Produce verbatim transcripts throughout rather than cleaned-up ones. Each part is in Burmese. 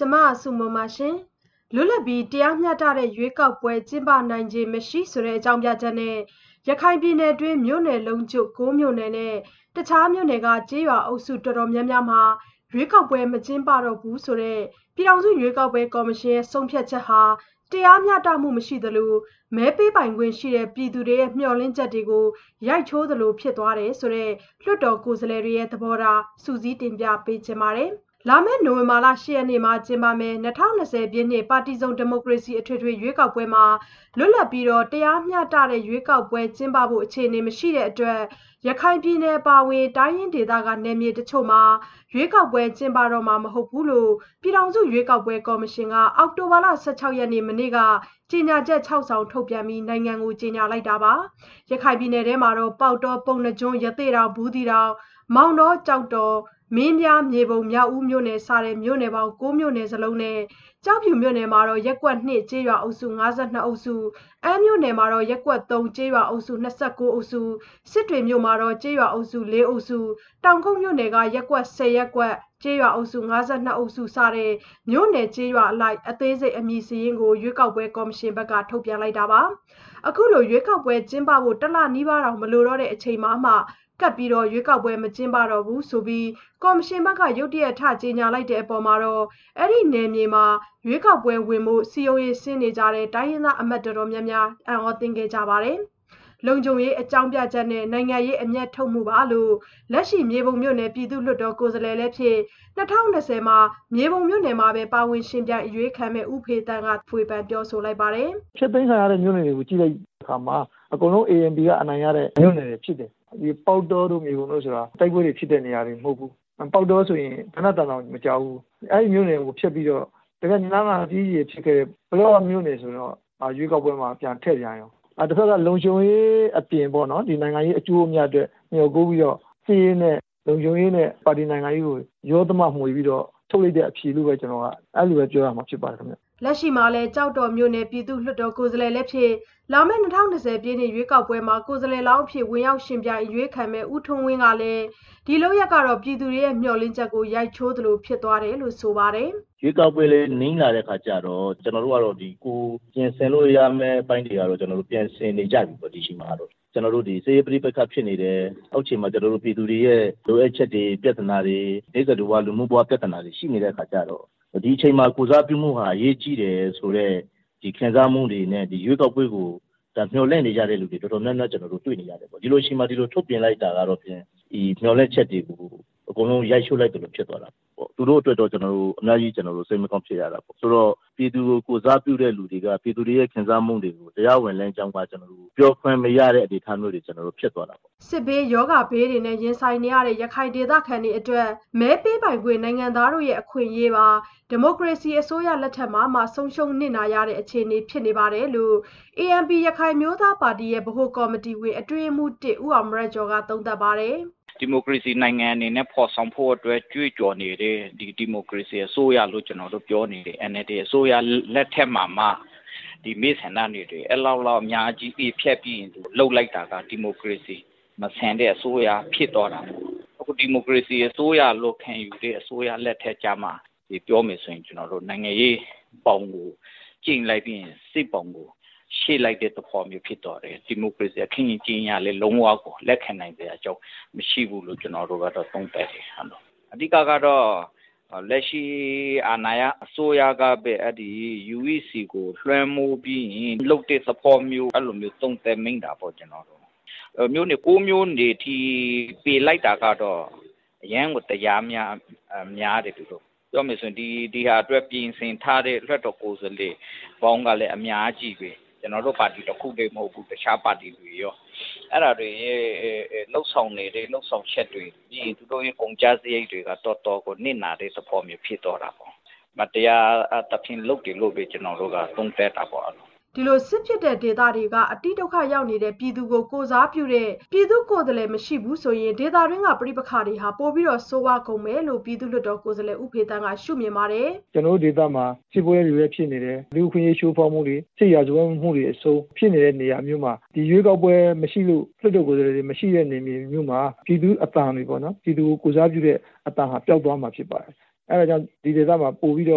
ကျမအဆုမွန်ပါရှင်။လွတ်လပ်ပြီးတရားမျှတတဲ့ရွေးကောက်ပွဲကျင်းပနိုင်ခြေမရှိဆိုတဲ့အကြောင်းပြချက်နဲ့ရခိုင်ပြည်နယ်တွင်းမြို့နယ်လုံးကျွတ်၉မြို့နယ်နဲ့တခြားမြို့နယ်ကကျေးရွာအုပ်စုတော်တော်များများမှာရွေးကောက်ပွဲမကျင်းပတော့ဘူးဆိုတဲ့ပြည်ထောင်စုရွေးကောက်ပွဲကော်မရှင်ရဲ့ဆုံးဖြတ်ချက်ဟာတရားမျှတမှုမရှိသလိုမဲပေးပိုင်ခွင့်ရှိတဲ့ပြည်သူတွေရဲ့မျှော်လင့်ချက်တွေကိုရိုက်ချိုးသလိုဖြစ်သွားတယ်ဆိုတဲ့လွှတ်တော်ကိုယ်စားလှယ်တွေရဲ့သဘောထားစုစည်းတင်ပြပေးချင်ပါတယ်။လာမယ့်နိုဝင်ဘာလ၈ရက်နေ့မှာကျင်းပမယ့်၂၀၂၀ပြည့်နှစ်ပါတီစုံဒီမိုကရေစီအထွေထွေရွေးကောက်ပွဲမှာလွတ်လပ်ပြီးတော့တရားမျှတတဲ့ရွေးကောက်ပွဲကျင်းပဖို့အခြေအနေမရှိတဲ့အတွက်ရခိုင်ပြည်နယ်ပါဝင်တိုင်းရင်းဒေသကနယ်မြေတချို့မှာရွေးကောက်ပွဲကျင်းပတော့မှာမဟုတ်ဘူးလို့ပြည်ထောင်စုရွေးကောက်ပွဲကော်မရှင်ကအောက်တိုဘာလ၁၆ရက်နေ့မနေ့ကကြေညာချက်၆ဆောင်ထုတ်ပြန်ပြီးနိုင်ငံကိုကြေညာလိုက်တာပါ။ရခိုင်ပြည်နယ်ထဲမှာတော့ပေါက်တောပုံနှကျွန်းရသေ့တောင်ဘူးတီတောင်မောင်တောကြောက်တော်မင်းပြားမြေပုံမြောက်ဦးမြို့နယ်စတဲ့မြို့နယ်ပေါင်း၉မြို့နယ်စလုံးနဲ့ကြောက်ဖြူမြို့နယ်မှာတော့ရက်ကွက်၂ကျေးရွာအုပ်စု၅၂အုပ်စုအမ်းမြို့နယ်မှာတော့ရက်ကွက်၃ကျေးရွာအုပ်စု၂၉အုပ်စုစစ်တွေမြို့မှာတော့ကျေးရွာအုပ်စု၄အုပ်စုတောင်ကုတ်မြို့နယ်ကရက်ကွက်၁၀ရက်ကွက်ကျေးရွာအုပ်စု၅၂အုပ်စုစတဲ့မြို့နယ်ကျေးရွာအလိုက်အသေးစိတ်အမည်စာရင်းကိုရွေးကောက်ပွဲကော်မရှင်ဘက်ကထုတ်ပြန်လိုက်တာပါအခုလိုရွေးကောက်ပွဲကျင်းပဖို့တလနီးပါးတောင်မလိုတော့တဲ့အချိန်မှာမှကပ်ပြီးတော့ရွေးကောက်ပွဲမကျင်းပတော့ဘူးဆိုပြီးကော်မရှင်ဘက်ကရုတ်တရက်ထကြေညာလိုက်တဲ့အပေါ်မှာတော့အဲ့ဒီနယ်မြေမှာရွေးကောက်ပွဲဝင်ဖို့စီအိုရေးဆင်းနေကြတဲ့တိုင်းရင်းသားအမတ်တော်တော်များများအံ့ဩသင့်ခဲ့ကြပါတယ်။လုံခြုံရေးအကြောင်းပြချက်နဲ့နိုင်ငံရေးအမျက်ထုတ်မှုပါလို့လက်ရှိမြေပုံမြို့နယ်ပြည်သူ့လွှတ်တော်ကိုယ်စားလှယ်လည်းဖြစ်၂၀၂၀မှာမြေပုံမြို့နယ်မှာပဲပါဝင်ရှင်ပြိုင်အရွေးခံမဲ့ဦးဖေတန်းကဖွေပန်ပြောဆိုလိုက်ပါတယ်။ဖြစ်သိမ်းခံရတဲ့မြို့နယ်တွေကိုကြည့်လိုက်အခါမှာအကုန်လုံး A N P ကအနိုင်ရတဲ့မြို့နယ်တွေဖြစ်တယ်။ဒီပေါက်တောတို့မြေပုံတို့ဆိုတာတိုက်ပွဲတွေဖြစ်တဲ့နေရာတွေမဟုတ်ဘူး။ပေါက်တော်ဆိုရင်ခဏတန်တော့မကြောက်ဘူးအဲ့ဒီမျိုးတွေကိုဖျက်ပြီးတော့တကယ်နားမှာအကြီးကြီးဖြစ်ခဲ့ဘလော့မျိုးနေဆိုတော့ရွေးကောက်ပွဲမှာပြန်ထည့်ကြအောင်အဲတစ်ခါကလုံခြုံရေးအပြင်ပေါ့နော်ဒီနိုင်ငံရေးအကျိုးအမြတ်အတွက်မျှော်ကိုးပြီးတော့စီးရဲနဲ့လုံခြုံရေးနဲ့ပါတီနိုင်ငံရေးကိုရောသမမှွေပြီးတော့ထုတ်လိုက်တဲ့အဖြေလို့ပဲကျွန်တော်ကအဲ့လိုပဲပြောရမှာဖြစ်ပါတယ်ခင်ဗျလက်ရှိမှာလဲကြောက်တော်မြို့နယ်ပြည်သူ့လွှတ်တော်ကိုယ်စားလှယ်လည်းဖြစ်လာမယ့်၂၀၂၀ပြည့်နှစ်ရွေးကောက်ပွဲမှာကိုယ်စားလှယ်လောင်းအဖြစ်ဝင်ရောက်ရှင်ပြိုင်ရွေးခံမဲ့ဦးထွန်းဝင်းကလည်းဒီလောက်ရက်ကတော့ပြည်သူတွေရဲ့မျှော်လင့်ချက်ကိုရိုက်ချိုးသလိုဖြစ်သွားတယ်လို့ဆိုပါတယ်ရွေးကောက်ပွဲလေးနင်းလာတဲ့ခါကျတော့ကျွန်တော်တို့ကတော့ဒီကိုပြင်ဆင်လို့ရမယ့်ပိုင်းတွေကတော့ကျွန်တော်တို့ပြင်ဆင်နေကြပြီပေါ့ဒီရှိမှာတော့ကျွန်တော်တို့ဒီစေးပရိပက္ခဖြစ်နေတဲ့အောက်ခြေမှာကျွန်တော်တို့ပြည်သူတွေရဲ့လိုအပ်ချက်တွေပြဿနာတွေဒေသတူဝလူမှုဘဝပြဿနာတွေရှိနေတဲ့ခါကျတော့ဒီအချိန်မှာကိုစားပြုမှုဟာအရေးကြီးတယ်ဆိုတော့ဒီခံစားမှုတွေနဲ့ဒီရွေးကောက်ပွဲကိုဒါမျှော်လင့်နေကြတဲ့လူတွေတော်တော်များများကျွန်တော်တို့တွေ့နေရတယ်ပေါ့ဒီလိုရှိမှဒီလိုထုတ်ပြင်လိုက်တာကတော့ပြင်ဒီမျှော်လင့်ချက်တွေကိုအကုန်လုံးရိုက်ချိုးလိုက်တယ်လို့ဖြစ်သွားတာပေါ့သူတို့အတွက်တော့ကျွန်တော်တို့အများကြီးကျွန်တော်တို့စိတ်မကောင်းဖြစ်ရတာပေါ့ဆိုတော့ပြည်သူကိုကိုစားပြုတဲ့လူတွေကပြည်သူတွေရဲ့ခံစားမှုတွေကိုတရားဝင်လမ်းကြောင်းကကျွန်တော်တို့ပြောခွင့်မရတဲ့အနေအထားမျိုးတွေကျွန်တော်တို့ဖြစ်သွားတာပေါ့စစ်ဘေးယောဂဘေးတွေနဲ့ရင်ဆိုင်နေရတဲ့ရခိုင်ဒေသခံတွေအတွက်မဲပေးပိုင်ခွင့်နိုင်ငံသားတို့ရဲ့အခွင့်အရေးပါဒီမိုကရေစီအစိုးရလက်ထက်မှာမှဆုံးရှုံးနစ်နာရတဲ့အခြေအနေဖြစ်နေပါတယ်လို့ A N P ရခိုင်မျိုးသားပါတီရဲ့ဗဟိုကော်မတီဝင်အတွင်းမှုတစ်ဦးအောင်မရကျော်ကသုံးသပ်ပါတယ်ဒီမိုကရေစီနိုင်ငံအနေနဲ့ဖော်ဆောင်ဖို့အတွက်ကြွေးကြော်နေတဲ့ဒီဒီမိုကရေစီအစိုးရလို့ကျွန်တော်တို့ပြောနေတယ် N L D အစိုးရလက်ထက်မှာမှဒီမေဆန္ဒနေတွေအလောက်လောက်အများကြီးပြဖြက်ပြီးလှုပ်လိုက်တာကဒီမိုကရေစီမဆန်တဲ့အစိုးရဖြစ်တော့တာအခုဒီမိုကရေစီအစိုးရလို့ခံယူတဲ့အစိုးရလက်ထက်ကြမှာဒီပြောမယ်ဆိုရင်ကျွန်တော်တို့နိုင်ငံရေးပေါင်းကိုကျင့်လိုက်ပြီးစိတ်ပေါင်းကိုရှေ့လိုက်တဲ့သဘောမျိုးဖြစ်တော့တယ်ဒီမိုကရေစီအခင်းကြီးကျင်းရလဲလုံးဝကိုလက်ခံနိုင်တဲ့အကြောင်းမရှိဘူးလို့ကျွန်တော်တို့ကတော့သုံးသပ်တယ်ဟုတ်လို့အဓိကကတော့လက်ရှိအာဏာရအစိုးရကပဲအဲ့ဒီ U E C ကိုလွှမ်းမိုးပြီးရင်လုတ်တဲ့သဘောမျိုးအဲ့လိုမျိုးသုံးသပ်မိတာပေါ့ကျွန်တော်တို့မျိုးနေကိုမျိုးနေဒီပေးလိုက်တာကတော့အရန်ကိုတရားများများတယ်သူတို့ပြောမယ်ဆိုရင်ဒီဒီဟာအတွက်ပြင်ဆင်ထားတဲ့လွှတ်တော်ကိုယ်စားလှယ်ပေါင်းကလည်းအများကြီးပဲကျွန်တော်တို့ပါတီတစ်ခုတည်းမဟုတ်ဘူးတခြားပါတီတွေရောအဲ့ဒါတွေလှုပ်ဆောင်နေတဲ့လှုပ်ဆောင်ချက်တွေပြီးသူတို့ရဲ့ကုန်ကြစရိတ်တွေကတော်တော်ကိုနစ်နာတဲ့သဘောမျိုးဖြစ်တော့တာပေါ့မတရားတပင်လုပ်တယ်လို့ပဲကျွန်တော်တို့ကသုံးသပ်တာပေါ့ဒီလိုစစ်ဖြစ်တဲ့ဒေသတွေကအတိဒုက္ခရောက်နေတဲ့ပြည်သူကိုကိုစားပြုတဲ့ပြည်သူကိုယ်စားလှယ်မရှိဘူးဆိုရင်ဒေသတွင်းကပြိပခါတွေဟာပို့ပြီးတော့ဆိုးဝါးကုန်မယ်လို့ပြည်သူ့လွှတ်တော်ကိုယ်စားလှယ်ဦးဖေတန်းကရှုမြင်ပါတယ်ကျွန်တော်တို့ဒေသမှာစစ်ပွဲတွေပဲဖြစ်နေတယ်လူခွင့်ရေးချိုးဖောက်မှုတွေစစ်ရာဇဝတ်မှုတွေအစိုးဖြစ်နေတဲ့နေရာမျိုးမှာဒီရွေးကောက်ပွဲမရှိလို့လွှတ်တော်ကိုယ်စားလှယ်တွေမရှိတဲ့နေမြေမျိုးမှာပြည်သူအတန်တွေပေါ့နော်ပြည်သူကိုကိုစားပြုတဲ့အတန်ဟာပျောက်သွားမှာဖြစ်ပါတယ်အဲဒါကြောင့်ဒီဒေသမှာပို့ပြီးတော့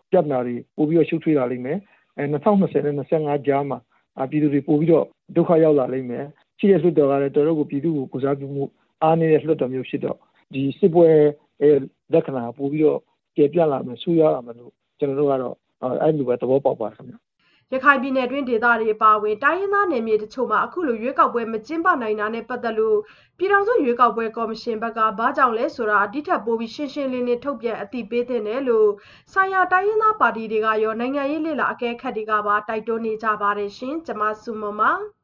ပြဿနာတွေပိုပြီးတော့ရှုပ်ထွေးလာလိမ့်မယ်အဲ၂၀၂၀နဲ့၂၅ကြားမှာပြည်သူတွေပိုပြီးတော့ဒုက္ခရောက်လာလိမ့်မယ်ရှိတဲ့လွှတ်တော်ကလည်းတော်တော်ကိုပြည်သူကိုကိုစားပြုမှုအားနည်းတဲ့လွှတ်တော်မျိုးဖြစ်တော့ဒီစစ်ပွဲလက္ခဏာပိုပြီးတော့ကျေပြန့်လာမယ်ဆူရောက်လာမယ်လို့ကျွန်တော်တို့ကတော့အဲ့လိုပဲသဘောပေါက်ပါခင်ဗျရခိုင်ပြည်နယ်တွင်းဒေသတွေအပါအဝင်တိုင်းရင်းသားနယ်မြေတချို့မှာအခုလိုရွေးကောက်ပွဲမကျင်းပနိုင်တာနဲ့ပတ်သက်လို့ပြည်ထောင်စုရွေးကောက်ပွဲကော်မရှင်ဘက်ကဘာကြောင့်လဲဆိုတာဒီထက်ပိုပြီးရှင်းရှင်းလင်းလင်းထုတ်ပြန်အသိပေးသင့်တယ်လို့ဆိုင်ရာတိုင်းရင်းသားပါတီတွေကရောနိုင်ငံရေးလှစ်လာအကဲခတ်တွေကပါတိုက်တွန်းနေကြပါတယ်ရှင်ကျွန်မစုမမ